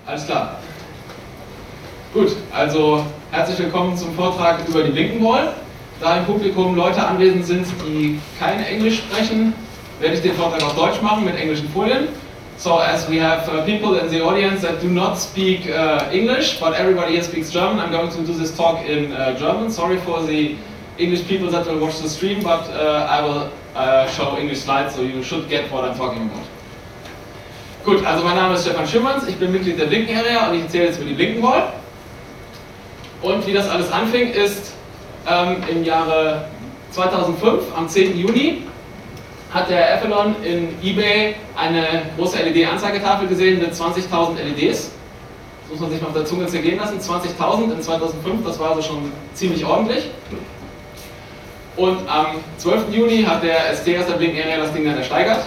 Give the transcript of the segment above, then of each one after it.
Alles klar. Gut, also herzlich willkommen zum Vortrag über die Blinken Wall. Da im Publikum Leute anwesend sind, die kein Englisch sprechen, werde ich den Vortrag auf Deutsch machen mit englischen Folien. So, as we have people in the audience that do not speak English, but everybody here speaks German, I'm going to do this talk in German. Sorry for the English people that will watch the stream, but I will show English slides, so you should get what I'm talking about. Gut, also mein Name ist Stefan Schimmerns, ich bin Mitglied der Blinken Area und ich erzähle jetzt über die Blinken Wall. Und wie das alles anfing, ist im Jahre 2005, am 10. Juni, hat der Avalon in eBay eine große LED-Anzeigetafel gesehen mit 20.000 LEDs. Das muss man sich mal auf der Zunge zergehen lassen. 20.000 in 2005, das war also schon ziemlich ordentlich. Und am 12. Juni hat der ST aus der Blinken Area das Ding dann ersteigert.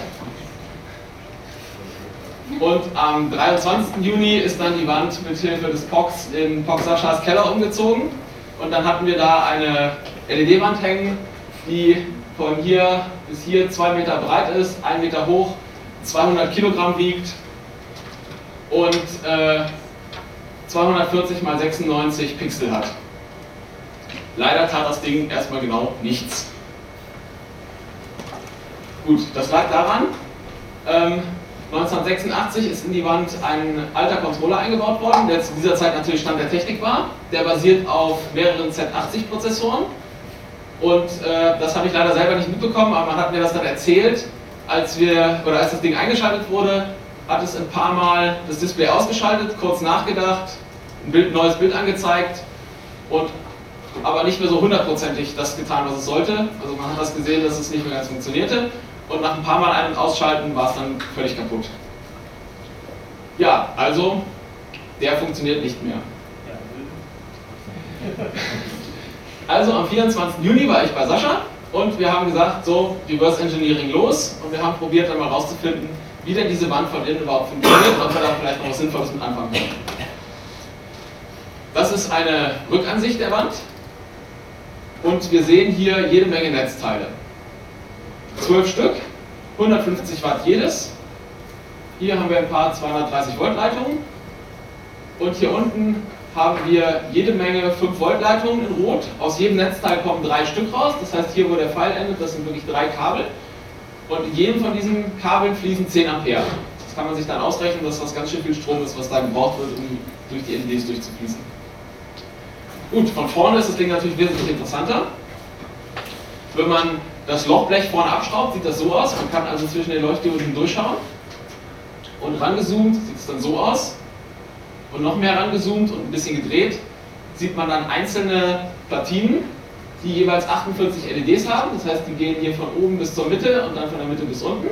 Und am 23. Juni ist dann die Wand mit Hilfe des POCs in POC Saschas Keller umgezogen. Und dann hatten wir da eine LED-Wand hängen, die von hier bis hier 2 Meter breit ist, 1 Meter hoch, 200 Kilogramm wiegt und 240 mal 96 Pixel hat. Leider tat das Ding erstmal genau nichts. Gut, das lag daran, 1986 ist in die Wand ein alter Controller eingebaut worden, der zu dieser Zeit natürlich Stand der Technik war. Der basiert auf mehreren Z80-Prozessoren. Und das habe ich leider selber nicht mitbekommen, aber man hat mir das dann erzählt, als das Ding eingeschaltet wurde, hat es ein paar Mal das Display ausgeschaltet, kurz nachgedacht, ein neues Bild angezeigt und aber nicht mehr so hundertprozentig das getan, was es sollte. Also man hat das gesehen, dass es nicht mehr ganz funktionierte und nach ein paar Mal Ein- und Ausschalten war es dann völlig kaputt. Ja, also der funktioniert nicht mehr. Also am 24. Juni war ich bei Sascha und wir haben gesagt, so, Reverse Engineering los und wir haben probiert dann mal rauszufinden, wie denn diese Wand von innen überhaupt funktioniert und ob wir da vielleicht noch was Sinnvolles mit anfangen können. Das ist eine Rückansicht der Wand und wir sehen hier jede Menge Netzteile. 12 Stück, 150 Watt jedes. Hier haben wir ein paar 230 Volt Leitungen und hier unten haben wir jede Menge 5 Volt Leitungen in Rot. Aus jedem Netzteil kommen 3 Stück raus. Das heißt, hier wo der Pfeil endet, das sind wirklich 3 Kabel. Und in jedem von diesen Kabeln fließen 10 Ampere. Das kann man sich dann ausrechnen, dass das ganz schön viel Strom ist, was da gebraucht wird, um durch die LEDs durchzufließen. Gut, von vorne ist das Ding natürlich wesentlich interessanter. Wenn man das Lochblech vorne abschraubt, sieht das so aus. Man kann also zwischen den Leuchtdioden durchschauen. Und rangezoomt sieht es dann so aus. Und noch mehr rangezoomt und ein bisschen gedreht, sieht man dann einzelne Platinen, die jeweils 48 LEDs haben. Das heißt, die gehen hier von oben bis zur Mitte und dann von der Mitte bis unten.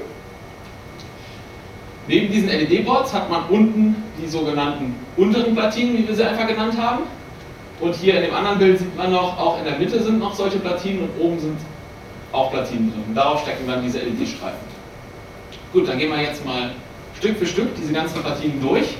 Neben diesen LED-Boards hat man unten die sogenannten unteren Platinen, wie wir sie einfach genannt haben. Und hier in dem anderen Bild sieht man noch, auch in der Mitte sind noch solche Platinen und oben sind auch Platinen drin. Und darauf stecken dann diese LED-Streifen. Gut, dann gehen wir jetzt mal Stück für Stück diese ganzen Platinen durch.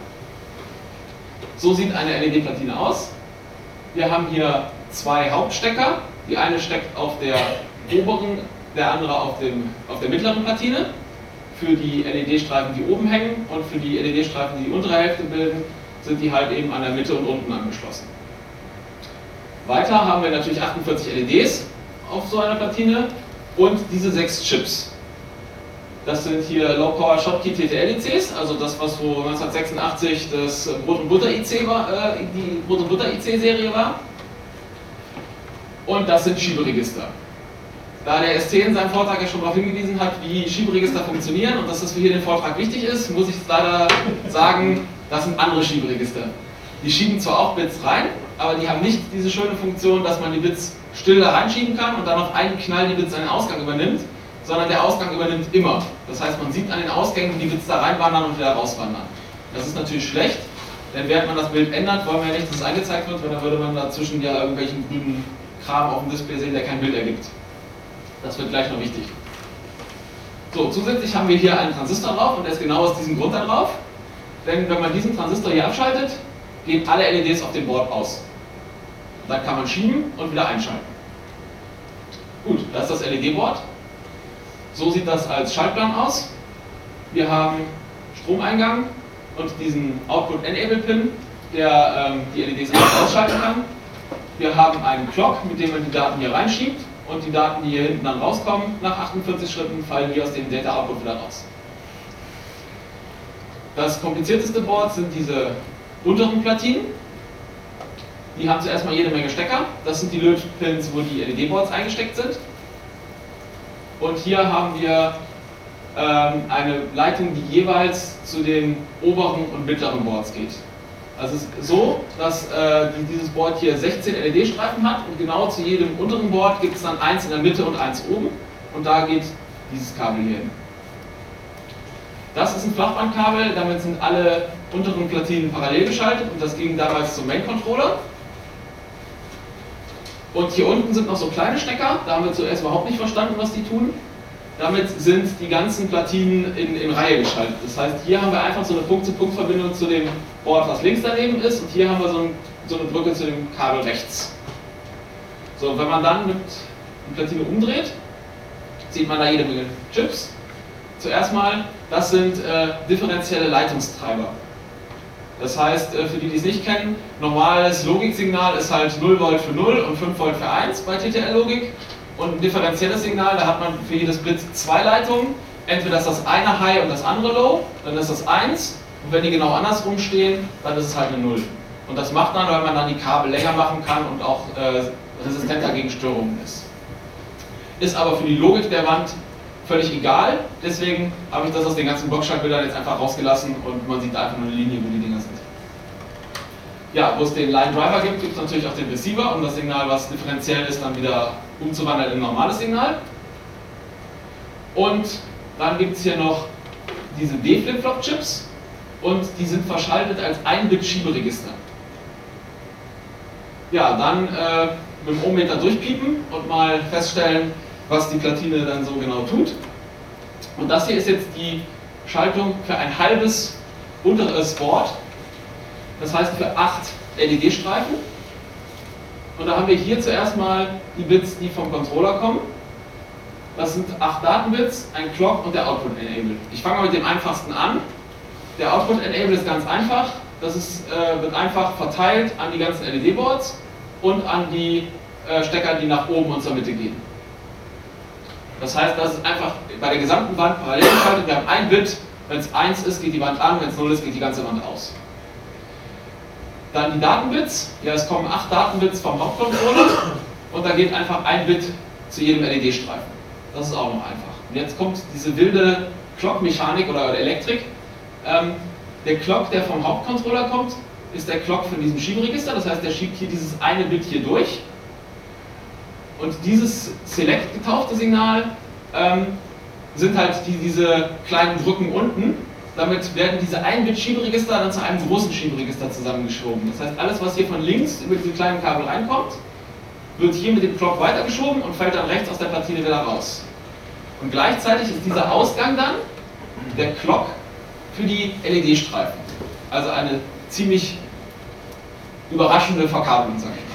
So sieht eine LED-Platine aus. Wir haben hier 2 Hauptstecker. Die eine steckt auf der oberen, der andere auf der mittleren Platine. Für die LED-Streifen, die oben hängen und für die LED-Streifen, die die untere Hälfte bilden, sind die halt eben an der Mitte und unten angeschlossen. Weiter haben wir natürlich 48 LEDs auf so einer Platine und diese 6 Chips. Das sind hier Low Power Schottky TTL-ICs, also das, was so 1986 das Brot- und Butter-IC war, die Brot- und Butter-IC-Serie war. Und das sind Schieberegister. Da der ST in seinem Vortrag ja schon darauf hingewiesen hat, wie Schieberegister funktionieren und dass das für hier den Vortrag wichtig ist, muss ich leider sagen, das sind andere Schieberegister. Die schieben zwar auch Bits rein, aber die haben nicht diese schöne Funktion, dass man die Bits still da reinschieben kann und dann auf einen Knall die Bits einen Ausgang übernimmt, sondern der Ausgang übernimmt immer. Das heißt, man sieht an den Ausgängen, wie die Bits da reinwandern und wieder rauswandern. Das ist natürlich schlecht, denn während man das Bild ändert, wollen wir ja nicht, dass es angezeigt wird, weil dann würde man dazwischen ja irgendwelchen grünen Kram auf dem Display sehen, der kein Bild ergibt. Das wird gleich noch wichtig. So, zusätzlich haben wir hier einen Transistor drauf und der ist genau aus diesem Grund da drauf. Denn wenn man diesen Transistor hier abschaltet, gehen alle LEDs auf dem Board aus. Dann kann man schieben und wieder einschalten. Gut, das ist das LED-Board. So sieht das als Schaltplan aus. Wir haben Stromeingang und diesen Output-Enable-Pin, der die LEDs ausschalten kann. Wir haben einen Clock, mit dem man die Daten hier reinschiebt, und die Daten, die hier hinten dann rauskommen, nach 48 Schritten, fallen hier aus dem Data Output wieder raus. Das komplizierteste Board sind diese unteren Platinen. Die haben zuerst mal jede Menge Stecker. Das sind die Lötpins, wo die LED-Boards eingesteckt sind. Und hier haben wir eine Leitung, die jeweils zu den oberen und mittleren Boards geht. Also es ist so, dass dieses Board hier 16 LED-Streifen hat und genau zu jedem unteren Board gibt es dann eins in der Mitte und eins oben. Und da geht dieses Kabel hier hin. Das ist ein Flachbandkabel, damit sind alle unteren Platinen parallel geschaltet und das ging damals zum Main-Controller. Und hier unten sind noch so kleine Stecker, da haben wir zuerst überhaupt nicht verstanden, was die tun. Damit sind die ganzen Platinen in Reihe geschaltet. Das heißt, hier haben wir einfach so eine Punkt-zu-Punkt-Verbindung zu dem Board, was links daneben ist, und hier haben wir so eine Brücke zu dem Kabel rechts. So, wenn man dann die Platine umdreht, sieht man da jede Menge Chips. Zuerst mal, das sind differenzielle Leitungstreiber. Das heißt, für die, die es nicht kennen, normales Logiksignal ist halt 0 Volt für 0 und 5 Volt für 1 bei TTL-Logik. Und ein differenzielles Signal, da hat man für jedes Bit zwei Leitungen. Entweder ist das eine High und das andere Low, dann ist das 1. Und wenn die genau andersrum stehen, dann ist es halt eine 0. Und das macht man, weil man dann die Kabel länger machen kann und auch resistenter gegen Störungen ist. Ist aber für die Logik der Wand völlig egal, deswegen habe ich das aus den ganzen Blockschaltbildern jetzt einfach rausgelassen und man sieht da einfach nur eine Linie, wo die Dinger sind. Ja, wo es den Line Driver gibt, gibt es natürlich auch den Receiver, um das Signal, was differenziell ist, dann wieder umzuwandeln in ein normales Signal. Und dann gibt es hier noch diese D-Flip-Flop-Chips und die sind verschaltet als 1-Bit-Schieberegister. Ja, dann mit dem Ohmmeter durchpiepen und mal feststellen, was die Platine dann so genau tut. Und das hier ist jetzt die Schaltung für ein halbes unteres Board, das heißt für 8 LED-Streifen. Und da haben wir hier zuerst mal die Bits, die vom Controller kommen. Das sind 8 Datenbits, ein Clock und der Output Enable. Ich fange mal mit dem einfachsten an. Der Output Enable ist ganz einfach. Das wird einfach verteilt an die ganzen LED-Boards und an die Stecker, die nach oben und zur Mitte gehen. Das heißt, das ist einfach bei der gesamten Wand parallel geschaltet. Wir haben ein Bit, wenn es 1 ist, geht die Wand an, wenn es 0 ist, geht die ganze Wand aus. Dann die Datenbits. Ja, es kommen 8 Datenbits vom Hauptcontroller und da geht einfach ein Bit zu jedem LED-Streifen. Das ist auch noch einfach. Und jetzt kommt diese wilde Clock-Mechanik oder Elektrik. Der Clock, der vom Hauptcontroller kommt, ist der Clock von diesem Schieberegister. Das heißt, der schiebt hier dieses eine Bit hier durch. Und dieses Select getaufte Signal sind halt diese kleinen Brücken unten. Damit werden diese 1-Bit-Schieberegister dann zu einem großen Schieberegister zusammengeschoben. Das heißt, alles, was hier von links über diese kleinen Kabel reinkommt, wird hier mit dem Clock weitergeschoben und fällt dann rechts aus der Platine wieder raus. Und gleichzeitig ist dieser Ausgang dann der Clock für die LED-Streifen. Also eine ziemlich überraschende Verkabelung, sage ich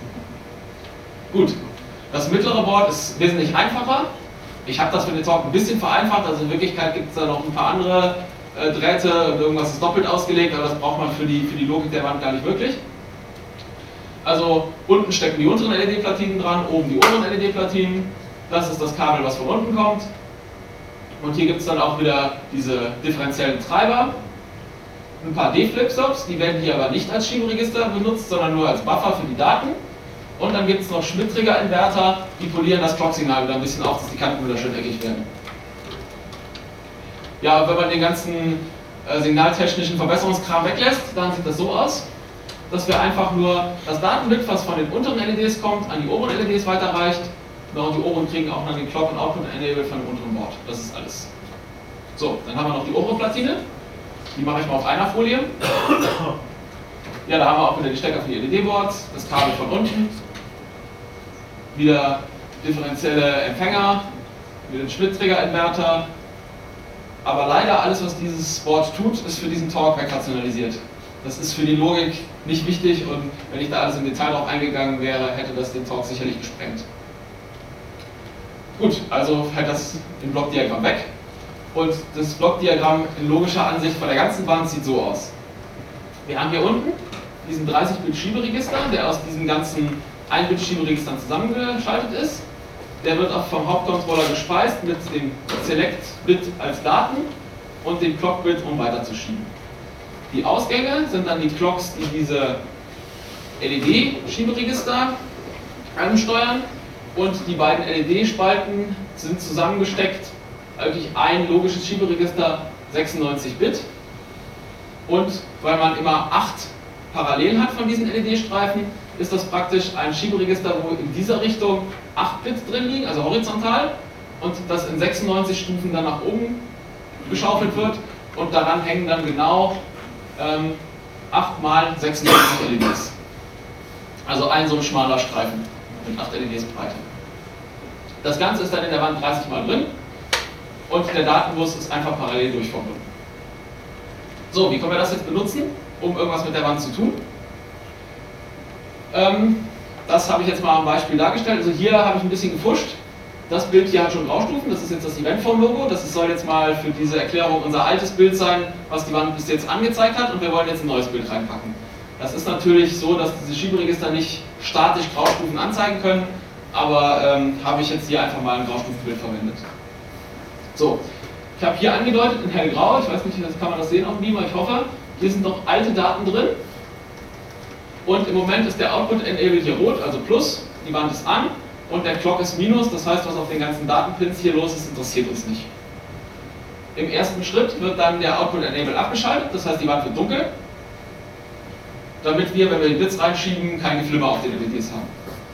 mal. Gut. Das mittlere Board ist wesentlich einfacher. Ich habe das für den Talk ein bisschen vereinfacht, also in Wirklichkeit gibt es da noch ein paar andere Drähte und irgendwas ist doppelt ausgelegt, aber das braucht man für die Logik der Wand gar nicht wirklich. Also unten stecken die unteren LED-Platinen dran, oben die oberen LED-Platinen. Das ist das Kabel, was von unten kommt. Und hier gibt es dann auch wieder diese differenziellen Treiber. Ein paar D-Flip-Flops, die werden hier aber nicht als Schieberegister benutzt, sondern nur als Buffer für die Daten. Und dann gibt es noch Schmitt-Trigger-Inverter, die polieren das Clock-Signal wieder ein bisschen auf, dass die Kanten wieder schön eckig werden. Ja, wenn man den ganzen signaltechnischen Verbesserungskram weglässt, dann sieht das so aus, dass wir einfach nur das Datenbit, was von den unteren LEDs kommt, an die oberen LEDs weiterreicht. Und die oberen kriegen auch dann den Clock und Output Enable von dem unteren Board. Das ist alles. So, dann haben wir noch die obere Platine. Die mache ich mal auf einer Folie. Ja, da haben wir auch wieder die Stecker für die LED-Boards, das Kabel von unten. Wieder differenzielle Empfänger, wieder den Schmitt-Trigger-Inverter. Aber leider alles, was dieses Board tut, ist für diesen Talk wegrationalisiert. Das ist für die Logik nicht wichtig und wenn ich da alles im Detail drauf eingegangen wäre, hätte das den Talk sicherlich gesprengt. Gut, also fällt das im Blockdiagramm weg. Und das Blockdiagramm in logischer Ansicht von der ganzen Wand sieht so aus. Wir haben hier unten diesen 30-Bit-Schieberegister, der aus diesen ganzen 1-Bit-Schieberegistern zusammengeschaltet ist. Der wird auch vom Hauptcontroller gespeist mit dem Select-Bit als Daten und dem Clock-Bit, um weiterzuschieben. Die Ausgänge sind dann die Clocks, die diese LED-Schieberegister ansteuern, und die beiden LED-Spalten sind zusammengesteckt, wirklich ein logisches Schieberegister, 96 Bit. Und weil man immer 8 parallel hat von diesen LED-Streifen, ist das praktisch ein Schieberegister, wo in dieser Richtung 8 Bit drin liegen, also horizontal, und das in 96 Stufen dann nach oben geschaufelt wird, und daran hängen dann genau 8 mal 96 LEDs. Also ein so ein schmaler Streifen mit 8 LEDs Breite. Das Ganze ist dann in der Wand 30 mal drin, und der Datenbus ist einfach parallel durchverbunden. So, wie können wir das jetzt benutzen, um irgendwas mit der Wand zu tun? Das habe ich jetzt mal am Beispiel dargestellt. Also hier habe ich ein bisschen gefuscht. Das Bild hier hat schon Graustufen, das ist jetzt das Eventform-Logo. Das soll jetzt mal für diese Erklärung unser altes Bild sein, was die Wand bis jetzt angezeigt hat, und wir wollen jetzt ein neues Bild reinpacken. Das ist natürlich so, dass diese Schieberegister nicht statisch Graustufen anzeigen können, aber habe ich jetzt hier einfach mal ein Graustufenbild verwendet. So, ich habe hier angedeutet in hellgrau, ich weiß nicht, kann man das sehen auf dem Beamer, ich hoffe, hier sind noch alte Daten drin, und im Moment ist der Output Enable hier rot, also Plus, die Wand ist an, und der Clock ist Minus, das heißt, was auf den ganzen Datenpins hier los ist, interessiert uns nicht. Im ersten Schritt wird dann der Output Enable abgeschaltet, das heißt, die Wand wird dunkel, damit wir, wenn wir die Bits reinschieben, kein Geflimmer auf den LEDs haben.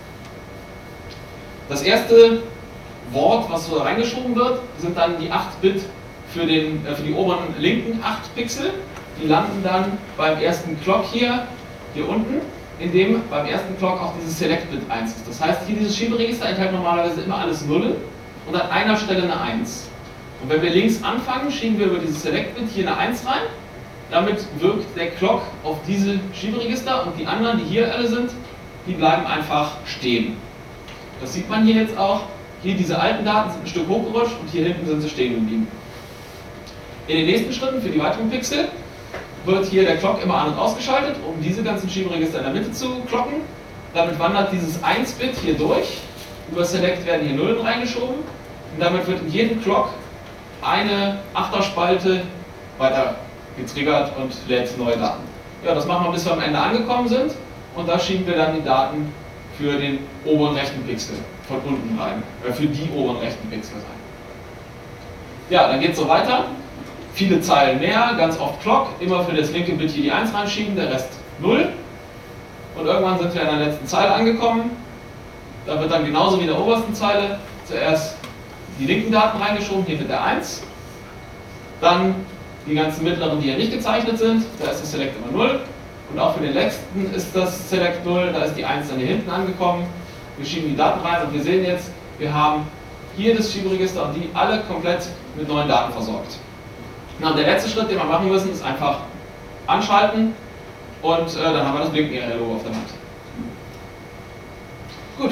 Das erste Wort, was so reingeschoben wird, sind dann die 8 Bit für die oberen linken 8 Pixel. Die landen dann beim ersten Clock hier unten, in dem beim ersten Clock auch dieses Select-Bit 1 ist. Das heißt, hier dieses Schieberegister enthält normalerweise immer alles Nullen und an einer Stelle eine 1. Und wenn wir links anfangen, schieben wir über dieses Select-Bit hier eine 1 rein. Damit wirkt der Clock auf diese Schieberegister, und die anderen, die hier alle sind, die bleiben einfach stehen. Das sieht man hier jetzt auch. Hier diese alten Daten sind ein Stück hochgerutscht, und hier hinten sind sie stehen geblieben. In den nächsten Schritten für die weiteren Pixel wird hier der Clock immer an- und ausgeschaltet, um diese ganzen Schieberegister in der Mitte zu clocken. Damit wandert dieses 1-Bit hier durch. Über Select werden hier Nullen reingeschoben, und damit wird in jedem Clock eine Achterspalte weiter getriggert und lädt neue Daten. Ja, das machen wir, bis wir am Ende angekommen sind, und da schieben wir dann die Daten für den oberen rechten Pixel von unten rein, für die oberen rechten Pixel rein. Ja, dann geht es so weiter. Viele Zeilen mehr, ganz oft Clock, immer für das linke Bit hier die 1 reinschieben, der Rest 0. Und irgendwann sind wir in der letzten Zeile angekommen. Da wird dann genauso wie in der obersten Zeile zuerst die linken Daten reingeschoben, hier mit der 1. Dann die ganzen mittleren, die hier nicht gezeichnet sind, da ist das Select immer 0. Und auch für den letzten ist das Select 0, da ist die 1 dann hier hinten angekommen. Wir schieben die Daten rein, und wir sehen jetzt, wir haben hier das Schieberegister und die alle komplett mit neuen Daten versorgt. Na, und der letzte Schritt, den wir machen müssen, ist einfach anschalten, und dann haben wir das Blinken ERL-Logo auf der Wand. Gut.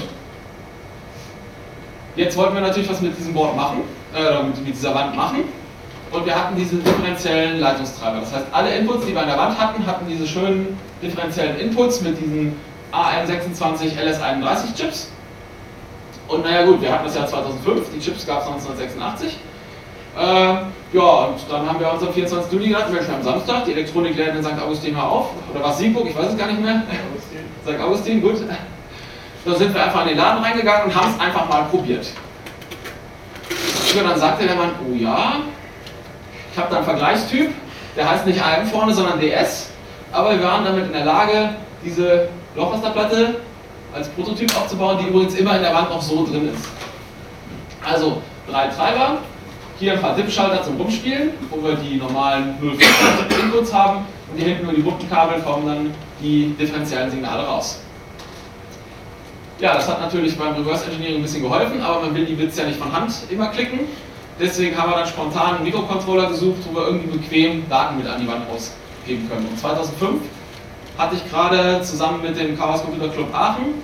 Jetzt wollten wir natürlich was mit diesem Board machen, mit dieser Wand machen. Und wir hatten diese differenziellen Leitungstreiber. Das heißt, alle Inputs, die wir an der Wand hatten, hatten diese schönen differenziellen Inputs mit diesen AM26 LS31 Chips. Und naja gut, wir hatten das Jahr 2005, die Chips gab es 1986. Ja, und dann haben wir uns am 24. Juli gedacht, wir haben Samstag, die Elektronikläden in St. Augustin mal auf. Oder war es Siegburg, ich weiß es gar nicht mehr. St. Augustin, gut. Da sind wir einfach in den Laden reingegangen und haben es einfach mal probiert. Ja, dann sagte der Mann, oh ja, ich habe da einen Vergleichstyp, der heißt nicht AM vorne, sondern DS, aber wir waren damit in der Lage, diese Lochrasterplatte als Prototyp aufzubauen, die übrigens immer in der Wand noch so drin ist. Also 3 Treiber, hier ein paar DIP-Schalter zum Rumspielen, wo wir die normalen 0,5 Inputs haben, und hier hinten nur die bunten Kabel kommen dann die differenziellen Signale raus. Ja, das hat natürlich beim Reverse Engineering ein bisschen geholfen, aber man will die Bits ja nicht von Hand immer klicken. Deswegen haben wir dann spontan einen Mikrocontroller gesucht, wo wir irgendwie bequem Daten mit an die Wand ausgeben können. Und 2005 hatte ich gerade zusammen mit dem Chaos Computer Club Aachen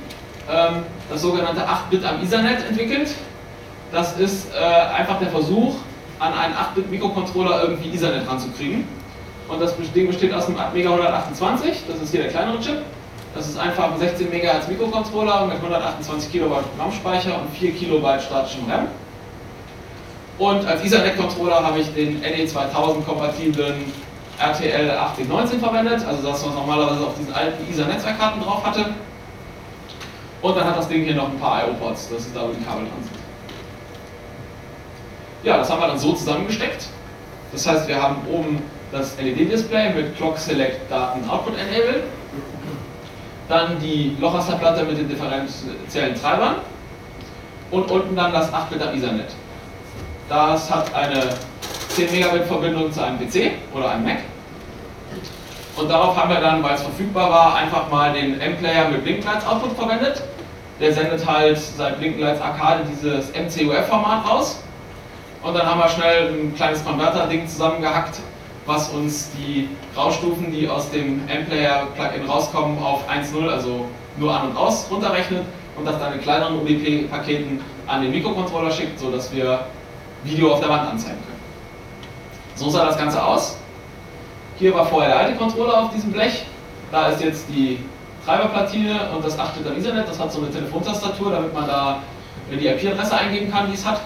das sogenannte 8-Bit am Ethernet entwickelt. Das ist einfach der Versuch, an einen 8-Bit-Mikrocontroller irgendwie Ethernet ranzukriegen. Und das Ding besteht aus einem Atmega 128, das ist hier der kleinere Chip. Das ist einfach ein 16 MHz Mikrocontroller mit 128 Kilobyte RAM-Speicher und 4 Kilobyte statischem RAM. Und als Ethernet-Controller habe ich den NE2000-kompatiblen RTL 8019 verwendet, also das, was normalerweise auf diesen alten ISA-Netzwerkkarten drauf hatte. Und dann hat das Ding hier noch ein paar I/O-Ports, das ist da, wo die Kabel dran sind. Ja, das haben wir dann so zusammengesteckt. Das heißt, wir haben oben das LED-Display mit Clock Select Daten Output Enable, dann die Lochrasterplatte mit den differenziellen Treibern und unten dann das 8-Bit am Ethernet. Das hat eine 10 Megabit Verbindung zu einem PC oder einem Mac. Und darauf haben wir dann, weil es verfügbar war, einfach mal den M-Player mit Blinklights Output verwendet. Der sendet halt seit Blinklights Arcade dieses MCUF-Format raus. Und dann haben wir schnell ein kleines Konverter-Ding zusammengehackt, was uns die Graustufen, die aus dem M-Player-Plugin rauskommen, auf 1.0, also nur an und aus, runterrechnet und das dann in kleineren UDP-Paketen an den Mikrocontroller schickt, sodass wir Video auf der Wand anzeigen können. So sah das Ganze aus. Hier war vorher der alte Controller auf diesem Blech. Da ist jetzt die Treiberplatine und das 8-Bit am Ethernet. Das hat so eine Telefontastatur, damit man da die IP-Adresse eingeben kann, die es hat.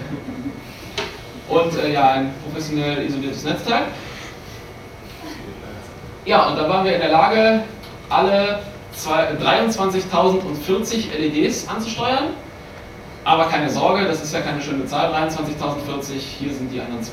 Und ja, ein professionell isoliertes Netzteil. Ja, und da waren wir in der Lage, alle 23.040 LEDs anzusteuern. Aber keine Sorge, das ist ja keine schöne Zahl, 23.040, hier sind die anderen zwei.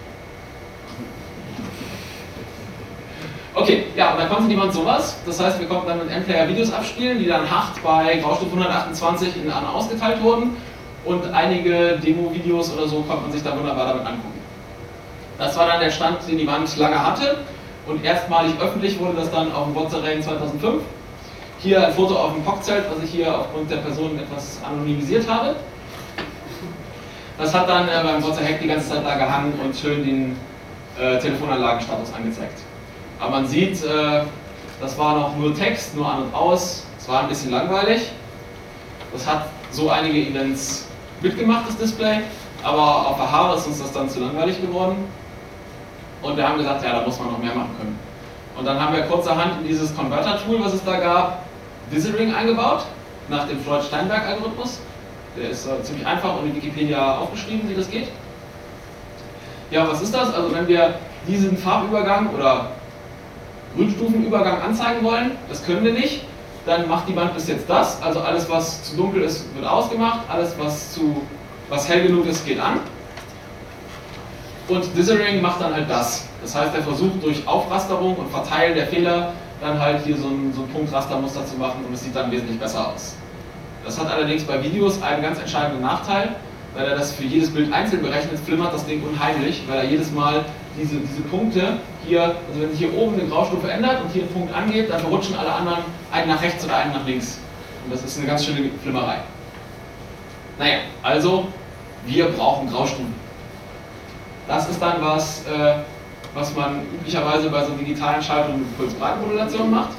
Okay, ja, und dann konnte niemand sowas. Das heißt, wir konnten dann mit M-Player Videos abspielen, die dann hart bei Graustufe 128 in an ausgeteilt wurden. Und einige Demo-Videos oder so konnte man sich da wunderbar damit angucken. Das war dann der Stand, den die Wand lange hatte. Und erstmalig öffentlich wurde das dann auf dem WhatsApp 2005. Hier ein Foto auf dem POC-Zelt, was ich hier aufgrund der Person etwas anonymisiert habe. Das hat dann beim WhatsApp die ganze Zeit da gehangen und schön den Telefonanlagenstatus angezeigt. Aber man sieht, das war noch nur Text, nur an und aus. Es war ein bisschen langweilig. Das hat so einige Events mitgemacht, das Display, aber auf der Haare ist uns das dann zu langweilig geworden. Und wir haben gesagt, ja, da muss man noch mehr machen können. Und dann haben wir kurzerhand in dieses Converter-Tool, was es da gab, Dithering eingebaut, nach dem Floyd-Steinberg-Algorithmus. Der ist ziemlich einfach und in Wikipedia aufgeschrieben, wie das geht. Ja, was ist das? Also wenn wir diesen Farbübergang oder Grünstufenübergang anzeigen wollen, das können wir nicht, dann macht die Wand bis jetzt das. Also alles, was zu dunkel ist, wird ausgemacht, alles, was hell genug ist, geht an. Und Dithering macht dann halt das. Das heißt, er versucht durch Aufrasterung und Verteilen der Fehler dann halt hier so ein Punktrastermuster zu machen und es sieht dann wesentlich besser aus. Das hat allerdings bei Videos einen ganz entscheidenden Nachteil, weil er das für jedes Bild einzeln berechnet, flimmert das Ding unheimlich, weil er jedes Mal diese Punkte hier, also wenn sich hier oben eine Graustufe ändert und hier ein Punkt angeht, dann verrutschen alle anderen einen nach rechts oder einen nach links. Und das ist eine ganz schöne Flimmerei. Naja, also wir brauchen Graustufen. Das ist dann was, was man üblicherweise bei so digitalen Schaltungen mit Pulsbreitenmodulation macht.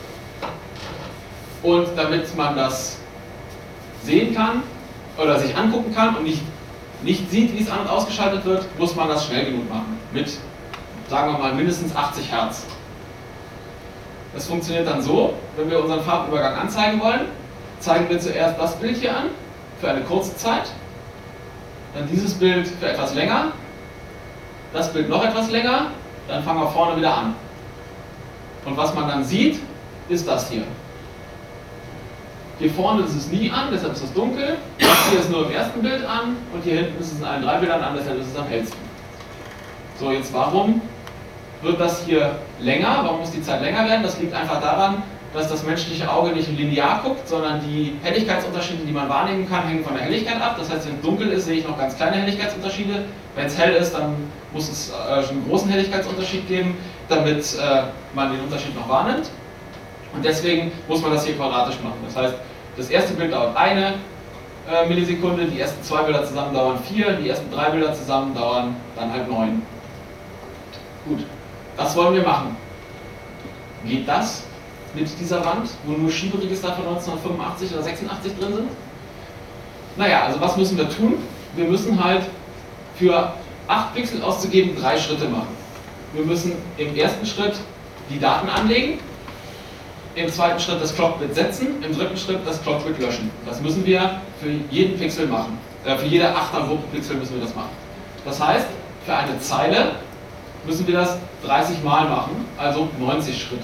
Und damit man das sehen kann oder sich angucken kann und nicht sieht, wie es an- und ausgeschaltet wird, muss man das schnell genug machen. Mit, sagen wir mal, mindestens 80 Hertz. Das funktioniert dann so, wenn wir unseren Farbübergang anzeigen wollen, zeigen wir zuerst das Bild hier an, für eine kurze Zeit, dann dieses Bild für etwas länger, das Bild noch etwas länger, dann fangen wir vorne wieder an. Und was man dann sieht, ist das hier. Hier vorne ist es nie an, deshalb ist es dunkel. Das hier ist nur im ersten Bild an und hier hinten ist es in allen drei Bildern an, deshalb ist es am hellsten. So, jetzt warum wird das hier länger? Warum muss die Zeit länger werden? Das liegt einfach daran, dass das menschliche Auge nicht linear guckt, sondern die Helligkeitsunterschiede, die man wahrnehmen kann, hängen von der Helligkeit ab. Das heißt, wenn es dunkel ist, sehe ich noch ganz kleine Helligkeitsunterschiede. Wenn es hell ist, dann muss es schon einen großen Helligkeitsunterschied geben, damit man den Unterschied noch wahrnimmt. Und deswegen muss man das hier quadratisch machen. Das heißt, das erste Bild dauert 1 Millisekunde, die ersten 2 Bilder zusammen dauern 4, die ersten 3 Bilder zusammen dauern dann halt 9. Gut, was wollen wir machen? Geht das mit dieser Wand, wo nur Schieberegister von 1985 oder 86 drin sind? Naja, also was müssen wir tun? Wir müssen halt für 8 Pixel auszugeben, 3 Schritte machen. Wir müssen im ersten Schritt die Daten anlegen, im zweiten Schritt das Clockbit setzen, im dritten Schritt das Clockbit löschen. Das müssen wir für jeden Pixel machen. Für jede 8er Pixel müssen wir das machen. Das heißt, für eine Zeile müssen wir das 30 Mal machen, also 90 Schritte.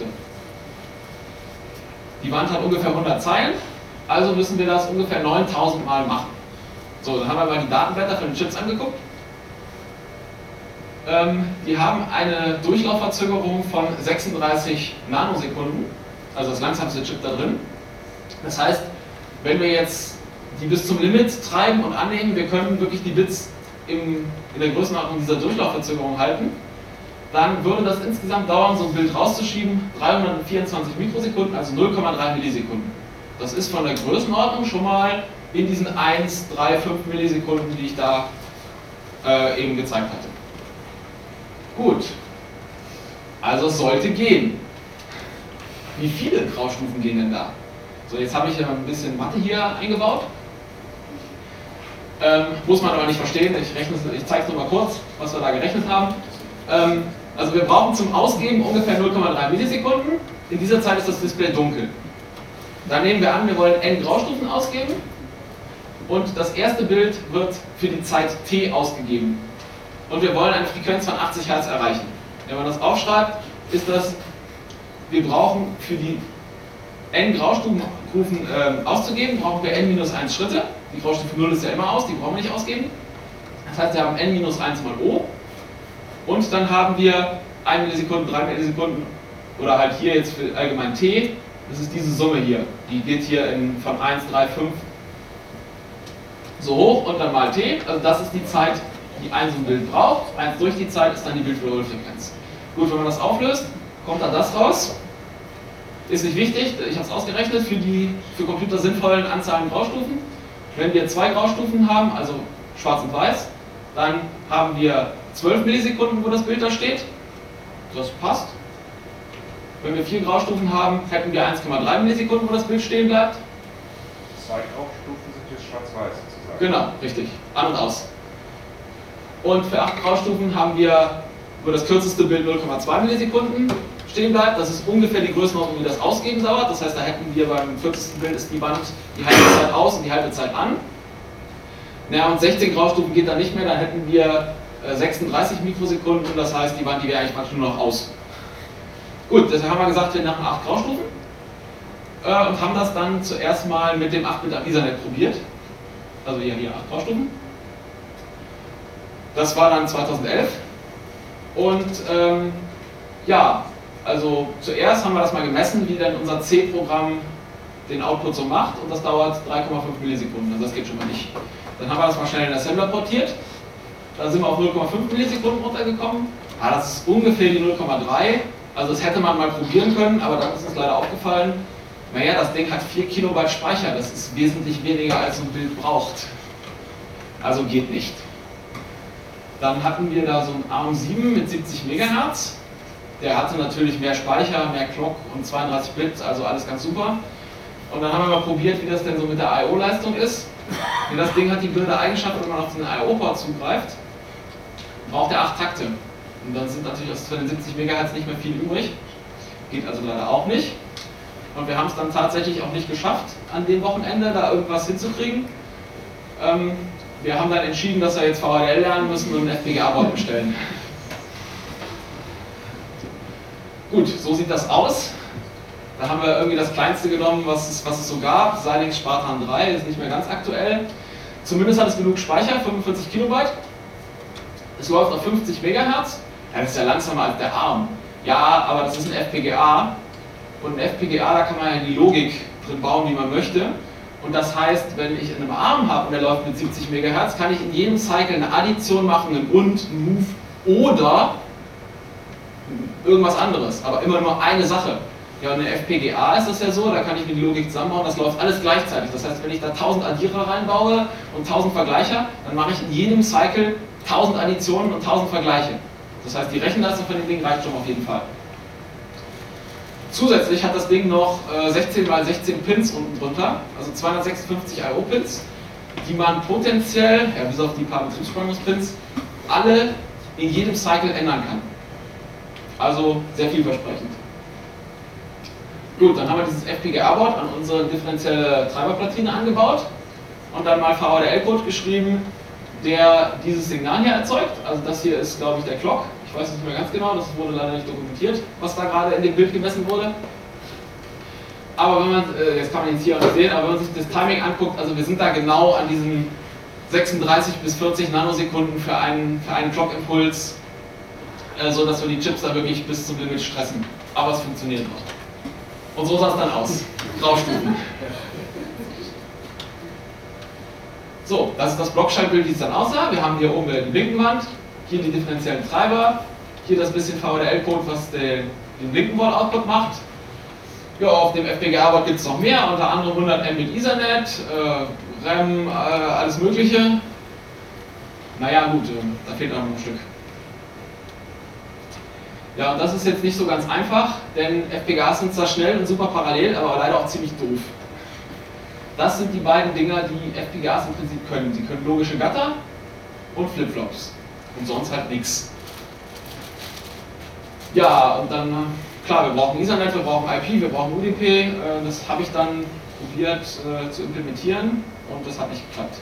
Die Wand hat ungefähr 100 Zeilen, also müssen wir das ungefähr 9000 Mal machen. So, dann haben wir mal die Datenblätter von den Chips angeguckt. Die haben eine Durchlaufverzögerung von 36 Nanosekunden, also das langsamste Chip da drin. Das heißt, wenn wir jetzt die bis zum Limit treiben und annehmen, wir können wirklich die Bits in der Größenordnung dieser Durchlaufverzögerung halten, dann würde das insgesamt dauern, so ein Bild rauszuschieben, 324 Mikrosekunden, also 0,3 Millisekunden. Das ist von der Größenordnung schon mal in diesen 1, 3, 5 Millisekunden, die ich da eben gezeigt hatte. Gut, also es sollte gehen. Wie viele Graustufen gehen denn da? So, jetzt habe ich ja ein bisschen Mathe hier eingebaut. Muss man aber nicht verstehen, ich zeige es nur mal kurz, was wir da gerechnet haben. Also wir brauchen zum Ausgeben ungefähr 0,3 Millisekunden. In dieser Zeit ist das Display dunkel. Dann nehmen wir an, wir wollen n Graustufen ausgeben. Und das erste Bild wird für die Zeit t ausgegeben. Und wir wollen eine Frequenz von 80 Hertz erreichen. Wenn man das aufschreibt, ist das, wir brauchen für die n Graustufen auszugeben, brauchen wir n-1 Schritte. Die Graustufe 0 ist ja immer aus, die brauchen wir nicht ausgeben. Das heißt, wir haben n-1 mal O. Und dann haben wir 1 Millisekunde, 3 Millisekunden oder halt hier jetzt für allgemein t. Das ist diese Summe hier. Die geht hier von 1, 3, 5 so hoch und dann mal t. Also das ist die Zeit, die ein so ein Bild braucht. 1 durch die Zeit ist dann die Bildwiederholfrequenz. Gut, wenn man das auflöst, kommt dann das raus. Ist nicht wichtig, ich habe es ausgerechnet, für Computer sinnvollen Anzahlen Graustufen. Wenn wir 2 Graustufen haben, also schwarz und weiß, dann haben wir 12 Millisekunden, wo das Bild da steht. Das passt. Wenn wir 4 Graustufen haben, hätten wir 1,3 Millisekunden, wo das Bild stehen bleibt. 2 Graustufen sind jetzt schwarz-weiß sozusagen. Genau, richtig. An und aus. Und für 8 Graustufen haben wir, wo das kürzeste Bild 0,2 Millisekunden stehen bleibt. Das ist ungefähr die Größenordnung, wie das Ausgeben dauert. Das heißt, da hätten wir beim kürzesten Bild ist die Wand die halbe Zeit aus und die halbe Zeit an. Naja, und 16 Graustufen geht dann nicht mehr, dann hätten wir 36 Mikrosekunden, das heißt, die Wand die wäre eigentlich praktisch nur noch aus. Gut, deshalb haben wir gesagt, wir machen 8 Graustufen und haben das dann zuerst mal mit dem 8-Bit am Ethernet probiert. Also hier 8 Graustufen. Das war dann 2011 und ja, also zuerst haben wir das mal gemessen, wie denn unser C-Programm den Output so macht und das dauert 3,5 Millisekunden, also das geht schon mal nicht. Dann haben wir das mal schnell in den Assembler portiert, da sind wir auf 0,5 Millisekunden runtergekommen. Ja, das ist ungefähr die 0,3, also das hätte man mal probieren können, aber dann ist uns leider aufgefallen, naja, das Ding hat 4 Kilobyte Speicher, das ist wesentlich weniger als so ein Bild braucht. Also geht nicht. Dann hatten wir da so einen ARM7 mit 70 MHz. Der hatte natürlich mehr Speicher, mehr Clock und 32 Bit, also alles ganz super. Und dann haben wir mal probiert, wie das denn so mit der I/O-Leistung ist. Denn das Ding hat die blöde Eigenschaft, wenn man auf den I/O-Port zugreift, braucht er 8 Takte. Und dann sind natürlich von den 70 MHz nicht mehr viel übrig. Geht also leider auch nicht. Und wir haben es dann tatsächlich auch nicht geschafft, an dem Wochenende da irgendwas hinzukriegen. Wir haben dann entschieden, dass wir jetzt VHDL lernen müssen und ein FPGA-Board bestellen. Gut, so sieht das aus. Da haben wir irgendwie das kleinste genommen, was es so gab. Xilinx Spartan 3, ist nicht mehr ganz aktuell. Zumindest hat es genug Speicher, 45 Kilobyte. Es läuft auf 50 MHz. Ja, das ist ja langsamer als der ARM. Ja, aber das ist ein FPGA. Und ein FPGA, da kann man ja die Logik drin bauen, wie man möchte. Und das heißt, wenn ich einen ARM habe und der läuft mit 70 MHz, kann ich in jedem Cycle eine Addition machen, einen Und, einen Move oder irgendwas anderes, aber immer nur eine Sache. Ja, und in der FPGA ist das ja so, da kann ich mir die Logik zusammenbauen, das läuft alles gleichzeitig. Das heißt, wenn ich da 1000 Addierer reinbaue und 1000 Vergleicher, dann mache ich in jedem Cycle 1000 Additionen und 1000 Vergleiche. Das heißt, die Rechenleistung von dem Ding reicht schon auf jeden Fall. Zusätzlich hat das Ding noch 16 x 16 Pins unten drunter, also 256 I/O-Pins, die man potenziell, ja bis auf die paar Betriebsspannungspins, alle in jedem Cycle ändern kann. Also sehr vielversprechend. Gut, dann haben wir dieses FPGA-Board an unsere differenzielle Treiberplatine angebaut und dann mal VHDL-Code geschrieben, der dieses Signal hier erzeugt. Also das hier ist, glaube ich, der Clock. Ich weiß nicht mehr ganz genau, das wurde leider nicht dokumentiert, was da gerade in dem Bild gemessen wurde. Aber wenn man, jetzt kann man jetzt hier auch nicht sehen, aber wenn man sich das Timing anguckt, also wir sind da genau an diesen 36 bis 40 Nanosekunden für einen Clock-Impuls, so dass wir die Chips da wirklich bis zum Limit stressen. Aber es funktioniert noch. Und so sah es dann aus. Graustufen. So, das ist das Blockschaltbild, wie es dann aussah. Wir haben hier oben die Blinkenwand, hier die differenziellen Treiber, hier das bisschen VHDL-Code, was den Blinkenboard-Output macht. Ja, auf dem FPGA-Board gibt es noch mehr, unter anderem 100 Mbit Ethernet, RAM, alles Mögliche. Naja, gut, da fehlt noch ein Stück. Ja, und das ist jetzt nicht so ganz einfach, denn FPGAs sind zwar schnell und super parallel, aber leider auch ziemlich doof. Das sind die beiden Dinger, die FPGAs im Prinzip können. Sie können logische Gatter und Flipflops. Und sonst halt nichts. Ja, und dann, klar, wir brauchen Ethernet, wir brauchen IP, wir brauchen UDP. Das habe ich dann probiert zu implementieren und das hat nicht geklappt.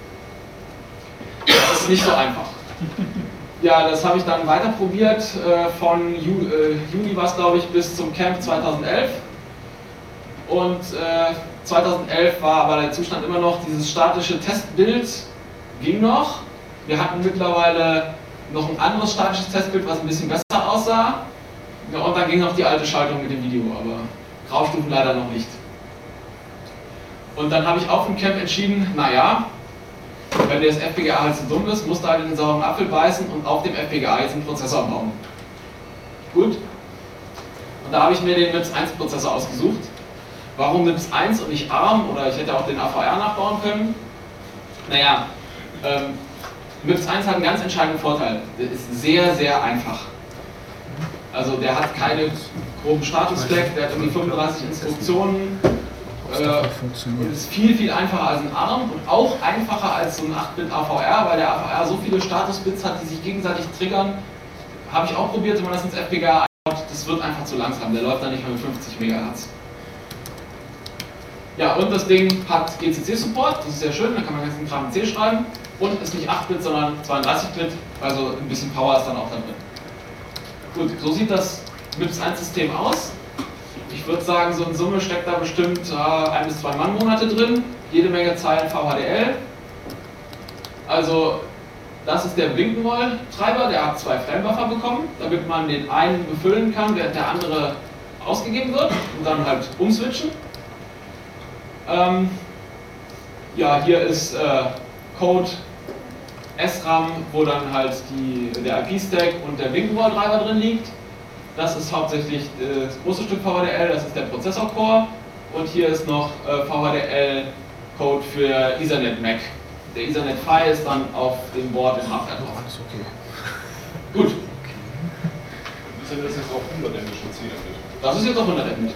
Das ist nicht so einfach. Ja, das habe ich dann weiter probiert, von Juni war es, glaube ich, bis zum Camp 2011. Und 2011 war aber der Zustand immer noch, dieses statische Testbild ging noch. Wir hatten mittlerweile noch ein anderes statisches Testbild, was ein bisschen besser aussah. Ja, und dann ging noch die alte Schaltung mit dem Video, aber Graustufen leider noch nicht. Und dann habe ich auf dem Camp entschieden, naja, wenn das FPGA halt so dumm ist, musst du halt in den sauren Apfel beißen und auf dem FPGA jetzt einen Prozessor bauen. Gut. Und da habe ich mir den MIPS 1 Prozessor ausgesucht. Warum MIPS 1 und nicht ARM, oder ich hätte auch den AVR nachbauen können? Naja, MIPS 1 hat einen ganz entscheidenden Vorteil. Der ist sehr, sehr einfach. Also der hat keine groben Status-Flag, der hat irgendwie 35 Instruktionen. Und ist viel, viel einfacher als ein ARM und auch einfacher als so ein 8-Bit AVR, weil der AVR so viele Statusbits hat, die sich gegenseitig triggern. Habe ich auch probiert, wenn man das ins FPGA einbaut, das wird einfach zu langsam, der läuft dann nicht mehr mit 50 MHz. Ja, und das Ding hat GCC-Support, das ist sehr schön, da kann man ganz den Kram in C schreiben. Und ist nicht 8-Bit, sondern 32-Bit, also ein bisschen Power ist dann auch da drin. Gut, so sieht das MIPS 1-System aus. Ich würde sagen, so in Summe steckt da bestimmt 1 bis 2 Mannmonate drin, jede Menge Zeilen VHDL. Also das ist der Blinkenwall-Treiber, der hat 2 Frame-Buffer bekommen, damit man den einen befüllen kann, während der andere ausgegeben wird und dann halt umswitchen. Ja, hier ist Code SRAM, wo dann halt der IP-Stack und der Blinkenwall-Treiber drin liegt. Das ist hauptsächlich das große Stück VHDL, das ist der Prozessor-Core. Und hier ist noch VHDL-Code für Ethernet MAC. Der Ethernet PHY ist dann auf dem Board im Hardware drauf. Okay. Gut. Wie sind das jetzt auf 100 Mbit Ziele? Das ist jetzt auf 100 Mbit.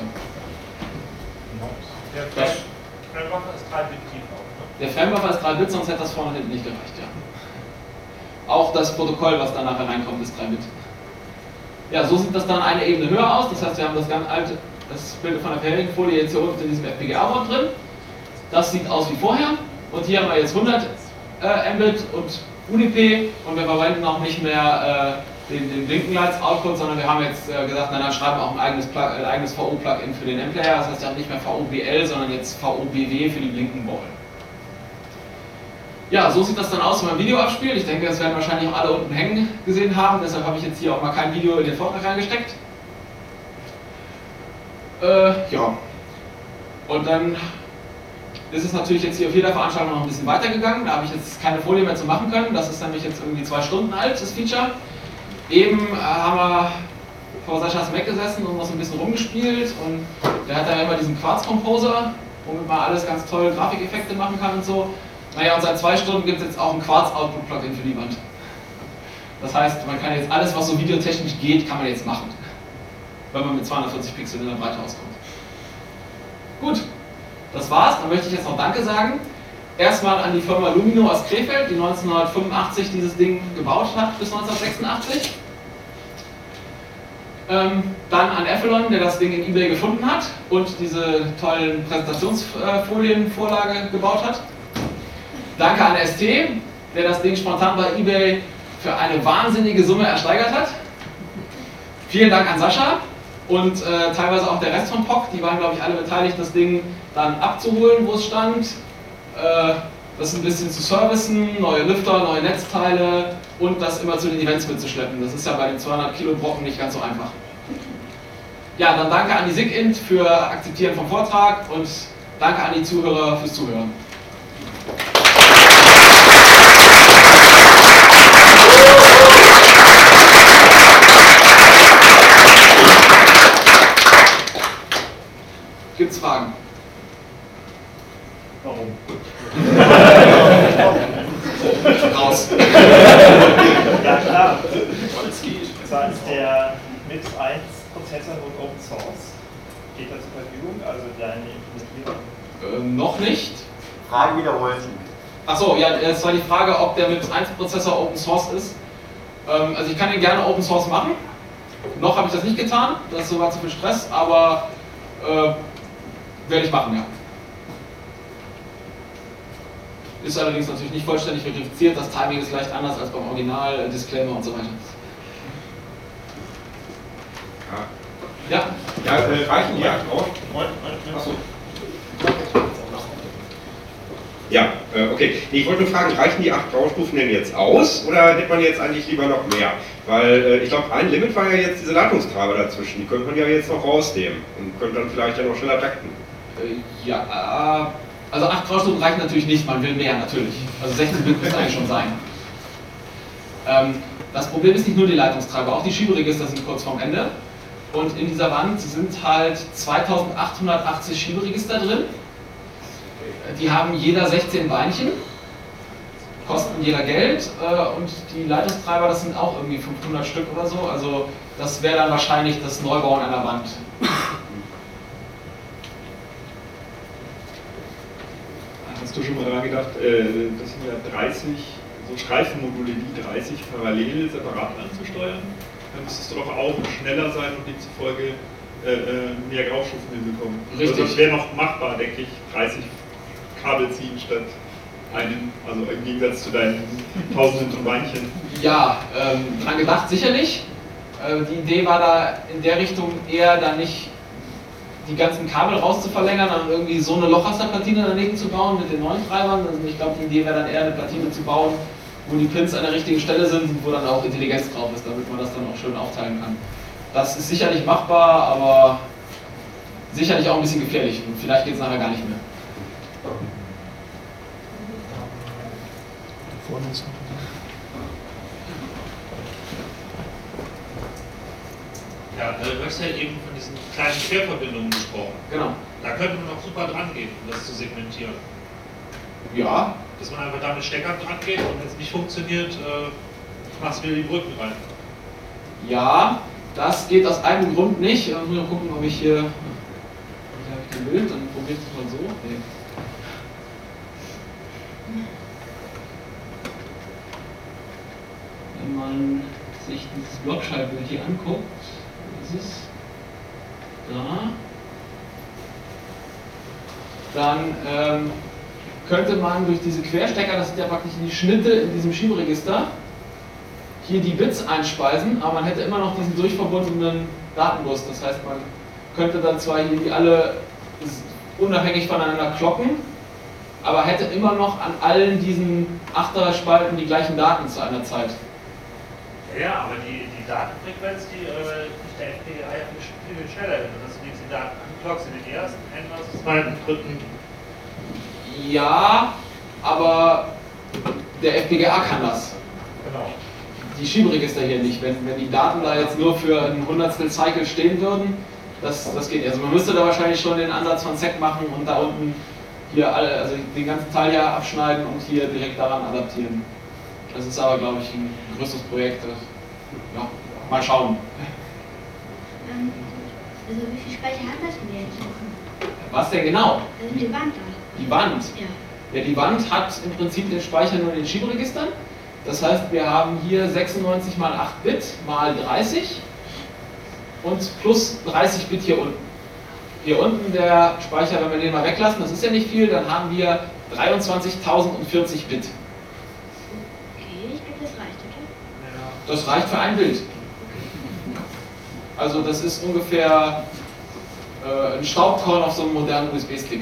Der Frame-Buffer ist 3-Bit tief auch, ne? Der Frame-Buffer ist 3 Bit, sonst hätte das vorne und hinten nicht gereicht, ja. Auch das Protokoll, was da nachher reinkommt, ist 3 Bit. Ja, so sieht das dann eine Ebene höher aus. Das heißt, wir haben das ganz alte, das Bild von der vorherigen Folie jetzt hier unten in diesem FPGA-Board drin. Das sieht aus wie vorher. Und hier haben wir jetzt 100 Mbit und UDP und wir verwenden auch nicht mehr den Blinkenlights-Output, sondern wir haben jetzt gesagt, na, dann schreiben wir auch ein eigenes VO-Plugin für den M-Player. Das heißt ja nicht mehr VOBL, sondern jetzt VOBW für die Blinkenball. Ja, so sieht das dann aus, wenn man ein Video abspielt. Ich denke, das werden wahrscheinlich auch alle unten hängen gesehen haben, deshalb habe ich jetzt hier auch mal kein Video in den Vortrag reingesteckt. Ja, und dann ist es natürlich jetzt hier auf jeder Veranstaltung noch ein bisschen weitergegangen. Da habe ich jetzt keine Folie mehr zu machen können. Das ist nämlich jetzt irgendwie 2 Stunden alt, das Feature. Eben haben wir vor Saschas Mac gesessen und noch so ein bisschen rumgespielt. Und der hat da immer diesen Quartz-Composer, womit man alles ganz toll Grafikeffekte machen kann und so. Naja, und seit 2 Stunden gibt es jetzt auch ein Quartz-Output-Plugin für die Wand. Das heißt, man kann jetzt alles, was so videotechnisch geht, kann man jetzt machen. Wenn man mit 240 Pixeln in der Breite auskommt. Gut, das war's. Dann möchte ich jetzt noch Danke sagen. erstmal an die Firma Lumino aus Krefeld, die 1985 dieses Ding gebaut hat bis 1986. Dann an Ephelon, der das Ding in eBay gefunden hat und diese tollen Präsentationsfolienvorlage gebaut hat. Danke an ST, der das Ding spontan bei eBay für eine wahnsinnige Summe ersteigert hat. Vielen Dank an Sascha und teilweise auch der Rest von POC, die waren, glaube ich, alle beteiligt, das Ding dann abzuholen, wo es stand, das ein bisschen zu servicen, neue Lüfter, neue Netzteile und das immer zu den Events mitzuschleppen. Das ist ja bei den 200 Kilo Brocken nicht ganz so einfach. Ja, dann danke an die SIGINT für Akzeptieren vom Vortrag und danke an die Zuhörer fürs Zuhören. Gibt's Fragen? Warum? Raus. Ja klar. Das heißt, der MIPS 1 Prozessor und Open Source steht da zur Verfügung, also deine Implementierung? Noch nicht. Frage wiederholen. Achso, ja, es war die Frage, ob der MIPS 1 Prozessor Open Source ist. Also ich kann den gerne Open Source machen. Noch habe ich das nicht getan, das ist sogar zu viel Stress, aber werde ich machen, ja. Ist allerdings natürlich nicht vollständig verifiziert, das Timing ist leicht anders als beim Original, Disclaimer und so weiter. Ja? Ja, reichen die 8 Graustufen? Achso. Ja, okay. Nee, ich wollte nur fragen, reichen die 8 Graustufen denn jetzt aus oder hätte man jetzt eigentlich lieber noch mehr? Weil ich glaube, ein Limit war ja jetzt diese Leitungstreiber dazwischen, die könnte man ja jetzt noch rausnehmen und könnte dann vielleicht ja noch schneller takten. Ja, also 8 Graustufen reichen natürlich nicht, man will mehr natürlich. Also 16 Bit müsste eigentlich schon sein. Das Problem ist nicht nur die Leitungstreiber, auch die Schieberegister sind kurz vorm Ende. Und in dieser Wand sind halt 2880 Schieberegister drin. Die haben jeder 16 Beinchen, kosten jeder Geld und die Leitungstreiber, das sind auch irgendwie 500 Stück oder so. Also das wäre dann wahrscheinlich das Neubauen einer Wand. Hast du schon mal daran gedacht, das sind ja 30 so Streifenmodule, die 30 parallel separat anzusteuern? Dann müsste es doch auch schneller sein und demzufolge mehr Graustufen hinbekommen. Richtig. Also das wäre noch machbar, denke ich, 30 Kabel ziehen statt einem, also im Gegensatz zu deinen Tausenden von Beinchen. Ja, dran gedacht sicherlich. Die Idee war da in der Richtung eher dann nicht die ganzen Kabel rauszuverlängern, sondern irgendwie so eine Lochrasterplatine daneben zu bauen mit den neuen Treibern. Also ich glaube, die Idee wäre dann eher eine Platine zu bauen, wo die Pins an der richtigen Stelle sind und wo dann auch Intelligenz drauf ist, damit man das dann auch schön aufteilen kann. Das ist sicherlich machbar, aber sicherlich auch ein bisschen gefährlich und vielleicht geht es nachher gar nicht mehr. Ja, du hast ja eben von diesen kleinen Querverbindungen gesprochen. Genau. Da könnte man auch super dran gehen, um das zu segmentieren. Ja. Dass man einfach da mit Steckern dran geht und wenn es nicht funktioniert, machst du wieder die Brücken rein. Ja, das geht aus einem Grund nicht. Ich muss mal gucken, ob ich hier. Hier habe ich den Bild, dann probiert es mal so. Nee. Wenn man sich dieses Blockschallbild hier anguckt, ist es da, dann könnte man durch diese Querstecker, das sind ja praktisch die Schnitte in diesem Schieberegister, hier die Bits einspeisen, aber man hätte immer noch diesen durchverbundenen Datenbus. Das heißt, man könnte dann zwar hier die alle unabhängig voneinander kloppen, aber hätte immer noch an allen diesen Achterspalten die gleichen Daten zu einer Zeit. Ja, aber die Datenfrequenz, die kriegt der FPGA ja viel schneller hin. Dass du die Daten anklockst in den ersten, änderst, zweiten, dritten. Ja, aber der FPGA kann das. Genau. Die Schieberegister hier nicht. Wenn die Daten da jetzt nur für ein Hundertstel Cycle stehen würden, das geht nicht. Also man müsste da wahrscheinlich schon den Ansatz von SEC machen und da unten hier alle, also den ganzen Teil hier abschneiden und hier direkt daran adaptieren. Das ist aber, glaube ich, ein größeres Projekt. Ja, mal schauen. Also wie viel Speicher hat das denn jetzt? Was denn genau? Also die Wand da. Die Wand? Ja. Ja, die Wand hat im Prinzip den Speicher nur in den Schieberegistern. Das heißt, wir haben hier 96 mal 8 Bit mal 30 und plus 30 Bit hier unten. Hier unten der Speicher, wenn wir den mal weglassen, das ist ja nicht viel, dann haben wir 23.040 Bit. Okay, ich glaube, das reicht, oder? Das reicht für ein Bild. Also das ist ungefähr ein Staubkorn auf so einem modernen USB-Stick.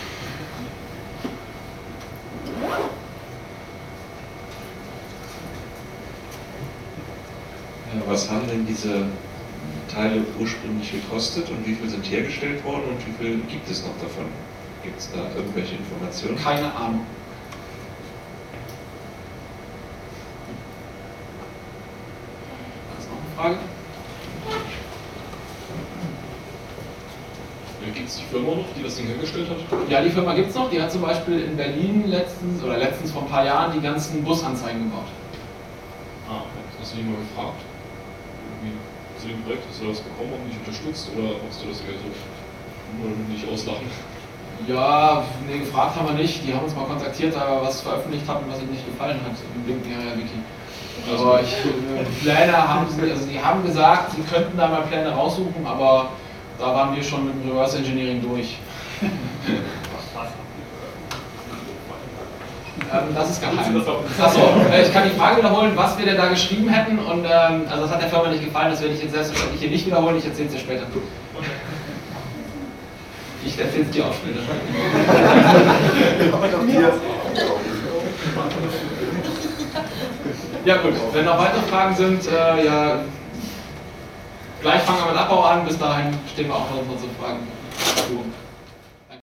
Ja, was haben denn diese Teile ursprünglich gekostet und wie viel sind hergestellt worden und wie viel gibt es noch davon? Gibt es da irgendwelche Informationen? Keine Ahnung. Das ist noch eine Frage? Gibt es die Firma noch, die das Ding hergestellt hat? Ja, die Firma gibt es noch. Die hat zum Beispiel in Berlin letztens vor ein paar Jahren die ganzen Busanzeigen gebaut. Ah, okay. Hast du dich mal gefragt? Irgendwie zu dem Projekt, hast du das bekommen, haben dich unterstützt oder machst du das eher so? Oder nicht auslachen? Ja, nee, gefragt haben wir nicht. Die haben uns mal kontaktiert, aber was veröffentlicht hat und was ihnen nicht gefallen hat im Link-Area-Wiki. Aber Pläne haben sie, also die haben gesagt, sie könnten da mal Pläne raussuchen, aber da waren wir schon mit dem Reverse Engineering durch. Das ist geheim. Achso, ich kann die Frage wiederholen, was wir denn da geschrieben hätten. Und also das hat der Firma nicht gefallen, das werde ich jetzt selbstverständlich hier nicht wiederholen, ich erzähle es dir später. Ich erzähle es dir auch später. Ja gut, wenn noch weitere Fragen sind, ja, gleich fangen wir mit Abbau an, bis dahin stehen wir auch noch unsere Fragen.